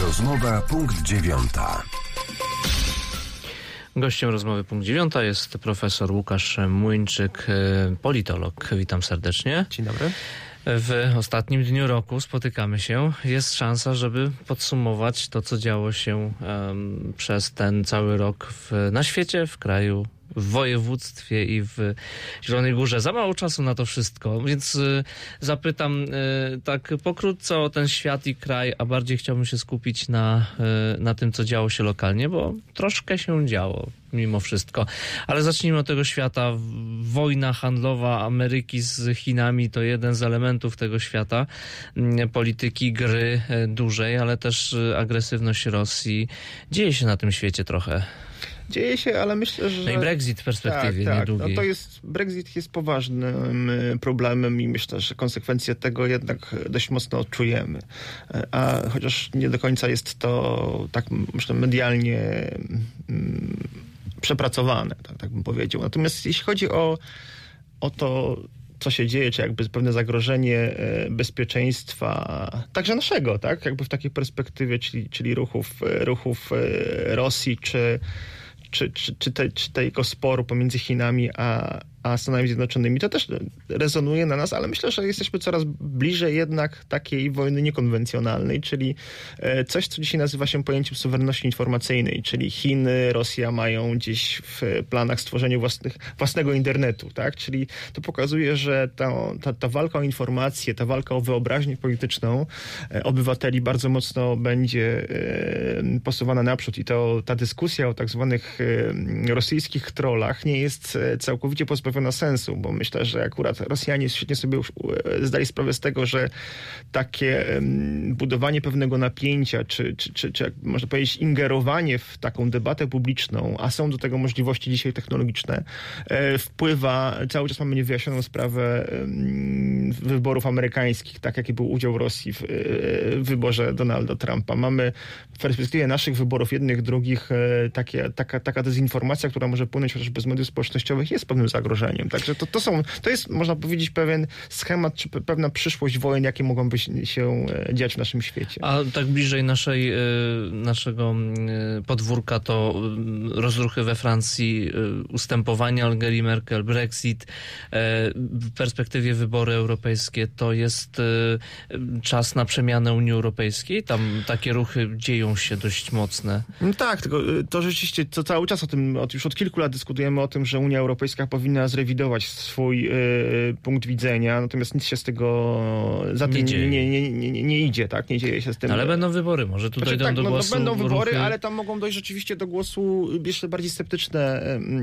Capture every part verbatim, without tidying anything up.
Rozmowa punkt dziewiąta. Gościem rozmowy punkt dziewiąta jest profesor Łukasz Młyńczyk, politolog. Witam serdecznie. Dzień dobry. W ostatnim dniu roku spotykamy się. Jest szansa, żeby podsumować to, co działo się um, przez ten cały rok w, na świecie, w kraju, w województwie i w Zielonej Górze. Za mało czasu na to wszystko, więc y, zapytam y, tak pokrótce o ten świat i kraj, a bardziej chciałbym się skupić na, y, na tym, co działo się lokalnie, bo troszkę się działo mimo wszystko. Ale zacznijmy od tego świata. Wojna handlowa Ameryki z Chinami to jeden z elementów tego świata. Polityki, gry dużej, ale też agresywność Rosji. Dzieje się na tym świecie trochę. Dzieje się, ale myślę, że... No i Brexit w perspektywie tak, niedługiej. Tak. No to jest, Brexit jest poważnym problemem i myślę, że konsekwencje tego jednak dość mocno odczujemy. A chociaż nie do końca jest to tak, myślę, medialnie mm, przepracowane, tak, tak bym powiedział. Natomiast jeśli chodzi o, o to, co się dzieje, czy jakby pewne zagrożenie bezpieczeństwa, także naszego, tak, jakby w takiej perspektywie, czyli, czyli ruchów, ruchów Rosji, czy Czy, czy, czy, te, czy tego sporu pomiędzy Chinami a, a Stanami Zjednoczonymi, to też rezonuje na nas, ale myślę, że jesteśmy coraz bliżej jednak takiej wojny niekonwencjonalnej, czyli coś, co dzisiaj nazywa się pojęciem suwerenności informacyjnej, czyli Chiny, Rosja mają gdzieś w planach stworzenie własnych, własnego internetu, tak? Czyli to pokazuje, że ta, ta, ta walka o informację, ta walka o wyobraźnię polityczną obywateli bardzo mocno będzie posuwana naprzód i to ta dyskusja o tak zwanych rosyjskich trollach nie jest całkowicie pozbawiona sensu, bo myślę, że akurat Rosjanie świetnie sobie już zdali sprawę z tego, że takie budowanie pewnego napięcia, czy, czy, czy, czy jak można powiedzieć, ingerowanie w taką debatę publiczną, a są do tego możliwości dzisiaj technologiczne, wpływa, cały czas mamy niewyjaśnioną sprawę wyborów amerykańskich, tak jaki był udział Rosji w wyborze Donalda Trumpa. Mamy w perspektywie naszych wyborów, jednych, drugich, takie, taka, taka dezinformacja, która może płynąć chociażby z mediów społecznościowych, jest pewnym zagrożeniem. Także to, to są, to jest, można powiedzieć, pewien schemat, czy pewna przyszłość wojen, jakie mogą się dziać w naszym świecie. A tak bliżej naszej, naszego podwórka to rozruchy we Francji, ustępowanie Angeli Merkel, Brexit, w perspektywie wybory europejskie, to jest czas na przemianę Unii Europejskiej? Tam takie ruchy dzieją się dość mocne. No tak, tylko to rzeczywiście, to cały czas o tym, już od kilku lat dyskutujemy o tym, że Unia Europejska powinna zrewidować swój y, punkt widzenia, natomiast nic się z tego za tym nie, nie, nie, nie, nie idzie, tak? Nie dzieje się z tym. Ale będą wybory, może tutaj znaczy, dojdą tak, do no, głosu no, będą wybory, ruchy... ale tam mogą dojść rzeczywiście do głosu jeszcze bardziej sceptyczne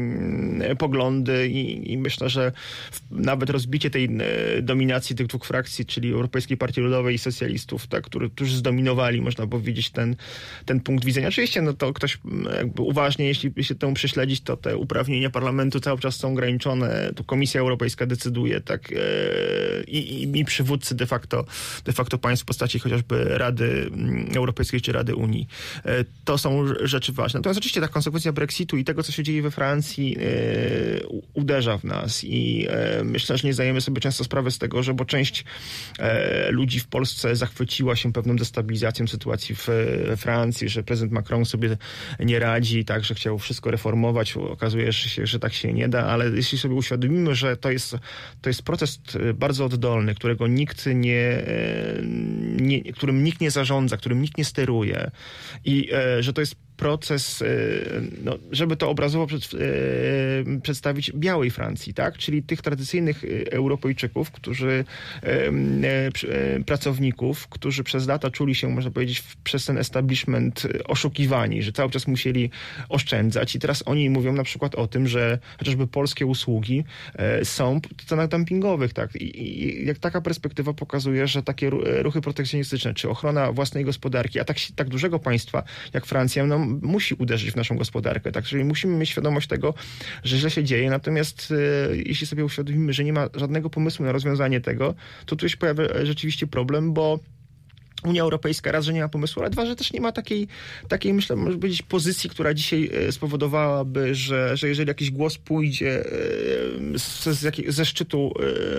y, poglądy i, i myślę, że w, nawet rozbicie tej y, dominacji tych dwóch frakcji, czyli Europejskiej Partii Ludowej i socjalistów, tak, którzy, którzy zdominowali, można powiedzieć, ten, ten punkt widzenia. Oczywiście, no to ktoś jakby uważnie, jeśli się temu prześledzić, to te uprawnienia parlamentu cały czas są ograniczone. Tu Komisja Europejska decyduje, tak, i, i, i przywódcy de facto, de facto państw w postaci chociażby Rady Europejskiej czy Rady Unii. To są rzeczy ważne. Natomiast oczywiście ta konsekwencja Brexitu i tego, co się dzieje we Francji, uderza w nas i myślę, że nie zdajemy sobie często sprawy z tego, że bo część ludzi w Polsce zachwyciła się pewną destabilizacją sytuacji w Francji, że prezydent Macron sobie nie radzi, tak, że chciał wszystko reformować. Okazuje się, że tak się nie da, ale jeśli sobie uświadomimy, że to jest, to jest proces bardzo oddolny, którego nikt nie, nie, którym nikt nie zarządza, którym nikt nie steruje i że to jest proces, no, żeby to obrazowo przed, przedstawić białej Francji, tak? Czyli tych tradycyjnych Europejczyków, którzy pracowników, którzy przez lata czuli się, można powiedzieć, przez ten establishment oszukiwani, że cały czas musieli oszczędzać i teraz oni mówią na przykład o tym, że chociażby polskie usługi są w cenach dumpingowych, tak? I, i jak taka perspektywa pokazuje, że takie ruchy protekcjonistyczne, czy ochrona własnej gospodarki, a tak, tak dużego państwa jak Francja, no musi uderzyć w naszą gospodarkę, tak? Czyli musimy mieć świadomość tego, że źle się dzieje, natomiast e, jeśli sobie uświadomimy, że nie ma żadnego pomysłu na rozwiązanie tego, to tu się pojawia rzeczywiście problem, bo Unia Europejska raz, że nie ma pomysłu, ale dwa, że też nie ma takiej, takiej myślę, może powiedzieć, pozycji, która dzisiaj spowodowałaby, że, że jeżeli jakiś głos pójdzie ze, z jakiej, ze szczytu,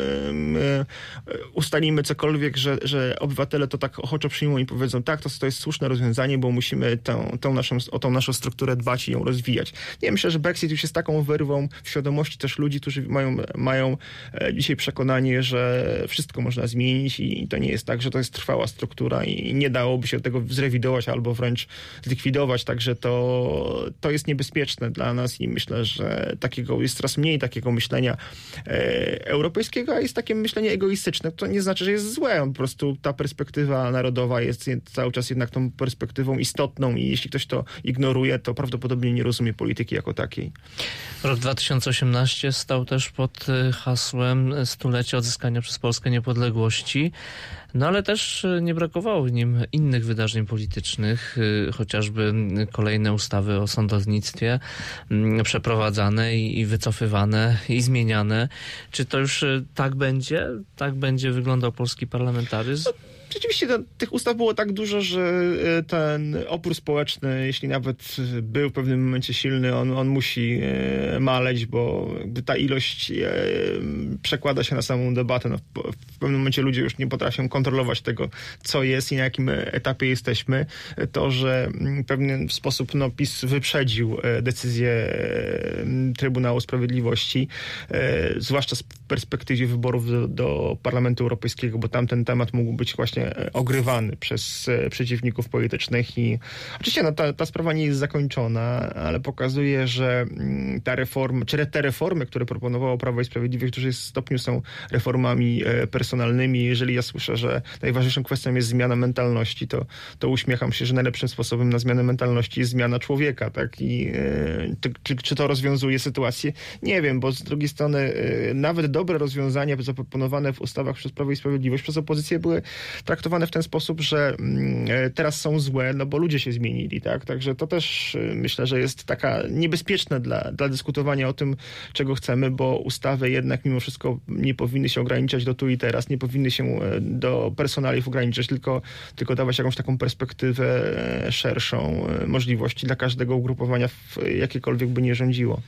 ustalimy cokolwiek, że, że obywatele to tak ochoczo przyjmą i powiedzą, tak, to, to jest słuszne rozwiązanie, bo musimy tą, tą naszą, o tą naszą strukturę dbać i ją rozwijać. Nie, myślę, że Brexit już jest taką wyrwą w świadomości też ludzi, którzy mają, mają dzisiaj przekonanie, że wszystko można zmienić i to nie jest tak, że to jest trwała struktura i nie dałoby się tego zrewidować albo wręcz zlikwidować, także to, to jest niebezpieczne dla nas i myślę, że takiego jest coraz mniej takiego myślenia e, europejskiego, a jest takie myślenie egoistyczne. To nie znaczy, że jest złe, po prostu ta perspektywa narodowa jest cały czas jednak tą perspektywą istotną i jeśli ktoś to ignoruje, to prawdopodobnie nie rozumie polityki jako takiej. Rok dwa tysiące osiemnasty stał też pod hasłem stulecia odzyskania przez Polskę niepodległości. No ale też nie brakowało w nim innych wydarzeń politycznych, chociażby kolejne ustawy o sądownictwie przeprowadzane i wycofywane i zmieniane. Czy to już tak będzie? Tak będzie wyglądał polski parlamentaryzm? Rzeczywiście to, tych ustaw było tak dużo, że ten opór społeczny, jeśli nawet był w pewnym momencie silny, on, on musi maleć, bo ta ilość przekłada się na samą debatę. No, w, w pewnym momencie ludzie już nie potrafią kontrolować tego, co jest i na jakim etapie jesteśmy. To, że w pewien sposób no, PiS wyprzedził decyzję Trybunału Sprawiedliwości, zwłaszcza z perspektywy wyborów do, do Parlamentu Europejskiego, bo tam ten temat mógł być właśnie ogrywany przez przeciwników politycznych i oczywiście no, ta, ta sprawa nie jest zakończona, ale pokazuje, że ta reforma, czy te reformy, które proponowało Prawo i Sprawiedliwość, w dużym stopniu są reformami personalnymi. Jeżeli ja słyszę, że najważniejszą kwestią jest zmiana mentalności, to, to uśmiecham się, że najlepszym sposobem na zmianę mentalności jest zmiana człowieka, tak? I czy, czy to rozwiązuje sytuację? Nie wiem, bo z drugiej strony nawet dobre rozwiązania zaproponowane w ustawach przez Prawo i Sprawiedliwość przez opozycję były traktowane w ten sposób, że teraz są złe, no bo ludzie się zmienili, tak? Także to też myślę, że jest taka niebezpieczne dla, dla dyskutowania o tym, czego chcemy, bo ustawy jednak mimo wszystko nie powinny się ograniczać do tu i teraz, nie powinny się do personaliów ograniczać, tylko, tylko dawać jakąś taką perspektywę szerszą możliwości dla każdego ugrupowania, jakiekolwiek by nie rządziło.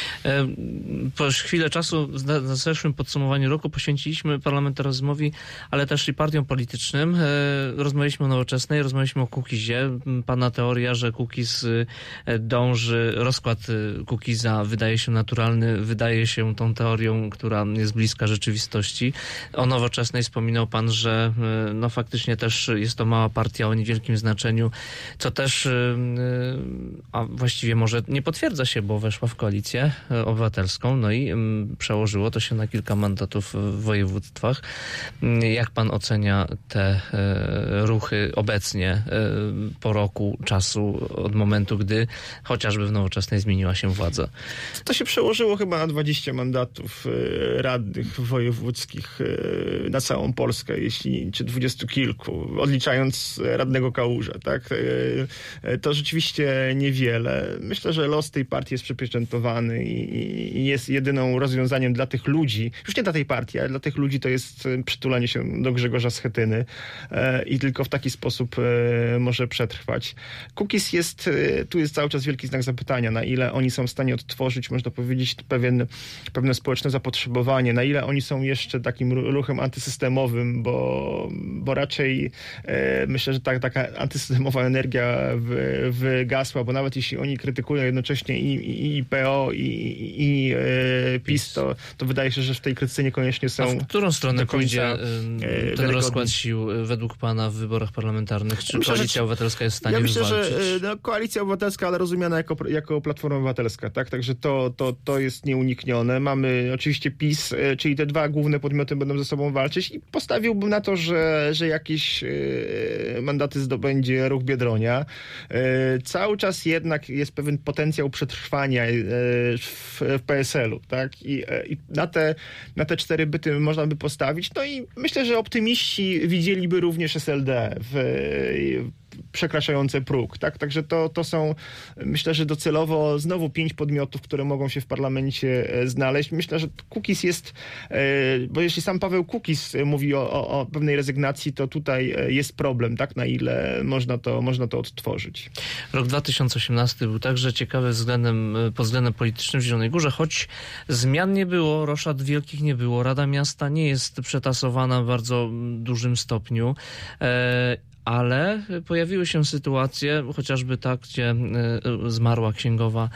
Po chwilę czasu na zeszłym podsumowaniu roku poświęciliśmy parlamentaryzmowi, ale też i partiom politycznym. Rozmawialiśmy o Nowoczesnej, rozmawialiśmy o Kukizie. Pana teoria, że Kukiz dąży, rozkład Kukiza wydaje się naturalny, wydaje się tą teorią, która jest bliska rzeczywistości. O Nowoczesnej wspominał pan, że no faktycznie też jest to mała partia o niewielkim znaczeniu, co też a właściwie może nie potwierdza się, bo weszła w koalicję obywatelską, no i przełożyło to się na kilka mandatów w województwach. Jak pan ocenia te ruchy obecnie po roku czasu od momentu, gdy chociażby w Nowoczesnej zmieniła się władza? To się przełożyło chyba na dwadzieścia mandatów radnych wojewódzkich na całą Polskę, jeśli czy dwudziestu kilku, odliczając radnego Kałuża, tak? To rzeczywiście niewiele. Myślę, że los tej partii jest przypieczętowany i jest jedyną rozwiązaniem dla tych ludzi, już nie dla tej partii, ale dla tych ludzi to jest przytulanie się do Grzegorza Schetyny i tylko w taki sposób może przetrwać. Kukiz jest, tu jest cały czas wielki znak zapytania, na ile oni są w stanie odtworzyć, można powiedzieć, pewien, pewne społeczne zapotrzebowanie, na ile oni są jeszcze takim ruchem antysystemowym, bo, bo raczej e, myślę, że ta, taka antysystemowa energia w, wygasła, bo nawet jeśli oni krytykują jednocześnie i, i, i P O, i, i, i e, PiS, to, to wydaje się, że w tej krytyce niekoniecznie są. A w którą stronę pójdzie e, ten wiarygodni. rozkład sił według pana w wyborach parlamentarnych? Czy myślę, Koalicja że, Obywatelska jest w stanie ja myślę, wywalczyć? że no, Koalicja Obywatelska, ale rozumiana jako, jako Platforma Obywatelska, tak? Także to, to, to jest nieuniknione. Mamy oczywiście PiS, czyli te dwa główne podmioty będą ze sobą walczyć i postawiłbym na to, że, że jakieś y, mandaty zdobędzie Ruch Biedronia. Y, cały czas jednak jest pewien potencjał przetrwania y, w, w P S L u, tak? I, y, i na, te, na te cztery byty można by postawić. No i myślę, że optymiści widzą widzieliby również S L D w przekraczające próg, tak? Także to, to są, myślę, że docelowo znowu pięć podmiotów, które mogą się w parlamencie znaleźć. Myślę, że Kukiz jest, bo jeśli sam Paweł Kukiz mówi o, o, o pewnej rezygnacji, to tutaj jest problem, tak? Na ile można to, można to odtworzyć. Rok dwa tysiące osiemnasty był także ciekawy względem, pod względem politycznym w Zielonej Górze, choć zmian nie było, roszad wielkich nie było. Rada Miasta nie jest przetasowana w bardzo dużym stopniu. E Ale pojawiły się sytuacje, chociażby ta, gdzie zmarła księgowa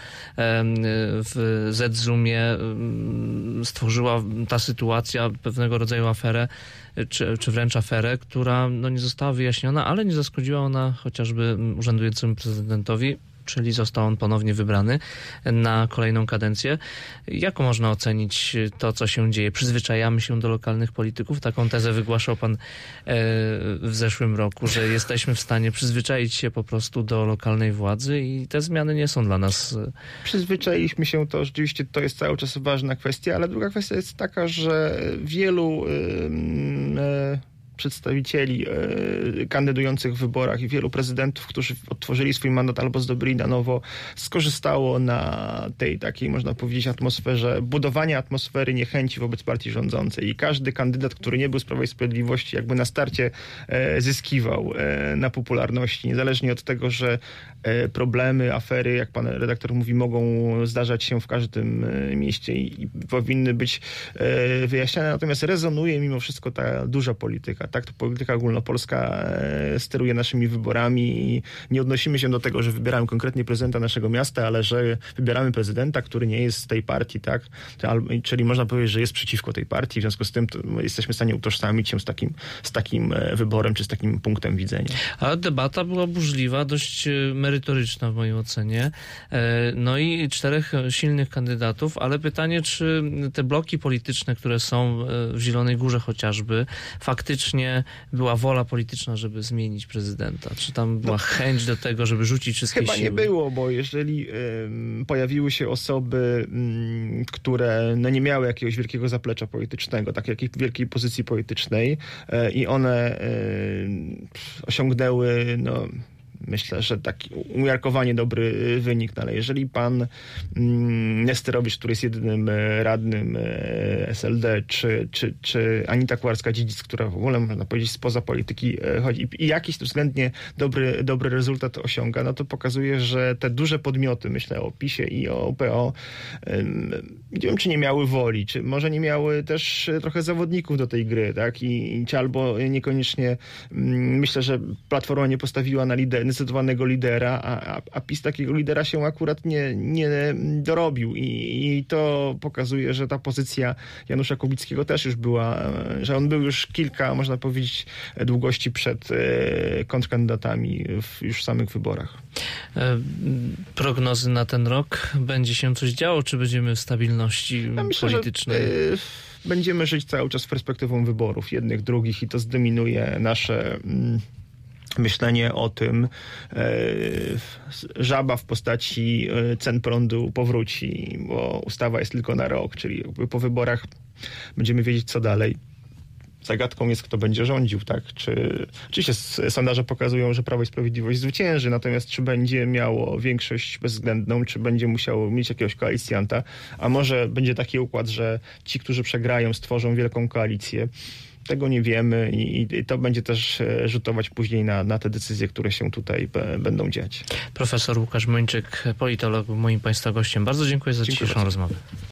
w Z-Zoomie, stworzyła ta sytuacja pewnego rodzaju aferę, czy, czy wręcz aferę, która no, nie została wyjaśniona, ale nie zaszkodziła ona chociażby urzędującemu prezydentowi, czyli został on ponownie wybrany na kolejną kadencję. Jak można ocenić to, co się dzieje? Przyzwyczajamy się do lokalnych polityków? Taką tezę wygłaszał pan w zeszłym roku, że jesteśmy w stanie przyzwyczaić się po prostu do lokalnej władzy i te zmiany nie są dla nas... Przyzwyczailiśmy się, to rzeczywiście to jest cały czas ważna kwestia, ale druga kwestia jest taka, że wielu... Yy, przedstawicieli e, kandydujących w wyborach i wielu prezydentów, którzy odtworzyli swój mandat albo zdobyli na nowo, skorzystało na tej takiej, można powiedzieć, atmosferze, budowania atmosfery niechęci wobec partii rządzącej. I każdy kandydat, który nie był z Prawa i Sprawiedliwości, jakby na starcie e, zyskiwał e, na popularności, niezależnie od tego, że e, problemy, afery, jak pan redaktor mówi, mogą zdarzać się w każdym e, mieście i, i powinny być e, wyjaśniane. Natomiast rezonuje mimo wszystko ta duża polityka. Tak, to polityka ogólnopolska steruje naszymi wyborami i nie odnosimy się do tego, że wybieramy konkretnie prezydenta naszego miasta, ale że wybieramy prezydenta, który nie jest z tej partii, tak? Czyli można powiedzieć, że jest przeciwko tej partii, w związku z tym jesteśmy w stanie utożsamić się z takim, z takim wyborem, czy z takim punktem widzenia. A debata była burzliwa, dość merytoryczna w mojej ocenie. No i czterech silnych kandydatów, ale pytanie, czy te bloki polityczne, które są w Zielonej Górze chociażby, faktycznie była wola polityczna, żeby zmienić prezydenta? Czy tam była no, chęć do tego, żeby rzucić wszystkie chyba siły? Chyba nie było, bo jeżeli y, pojawiły się osoby, y, które no, nie miały jakiegoś wielkiego zaplecza politycznego, takiej jakiej wielkiej pozycji politycznej y, i one y, osiągnęły no, myślę, że taki umiarkowanie dobry wynik, no ale jeżeli pan mm, Nesterowicz, który jest jedynym radnym S L D, czy, czy, czy Anita Kucharska-Dziedzic, która w ogóle, można powiedzieć, spoza polityki chodzi i jakiś względnie dobry, dobry rezultat osiąga, no to pokazuje, że te duże podmioty, myślę o PiSie i o P O, nie wiem, czy nie miały woli, czy może nie miały też trochę zawodników do tej gry, tak? I, i albo niekoniecznie, myślę, że Platforma nie postawiła na lider, zdecydowanego lidera, a, a PiS takiego lidera się akurat nie, nie dorobił I, i to pokazuje, że ta pozycja Janusza Kubickiego też już była, że on był już kilka, można powiedzieć, długości przed e, kontrkandydatami w już samych wyborach. E, prognozy na ten rok? Będzie się coś działo, czy będziemy w stabilności ja myślę, politycznej? Że, e, będziemy żyć cały czas perspektywą wyborów, jednych, drugich i to zdominuje nasze mm, myślenie o tym, e, żaba w postaci cen prądu powróci, bo ustawa jest tylko na rok, czyli jakby po wyborach będziemy wiedzieć, co dalej. Zagadką jest, kto będzie rządził, tak? Czy, oczywiście sondaże pokazują, że Prawo i Sprawiedliwość zwycięży, natomiast czy będzie miało większość bezwzględną, czy będzie musiało mieć jakiegoś koalicjanta, a może będzie taki układ, że ci, którzy przegrają, stworzą wielką koalicję. Tego nie wiemy i, i to będzie też rzutować później na, na te decyzje, które się tutaj b, będą dziać. Profesor Łukasz Mończyk, politolog, moim Państwa gościem. Bardzo dziękuję za dzisiejszą rozmowę.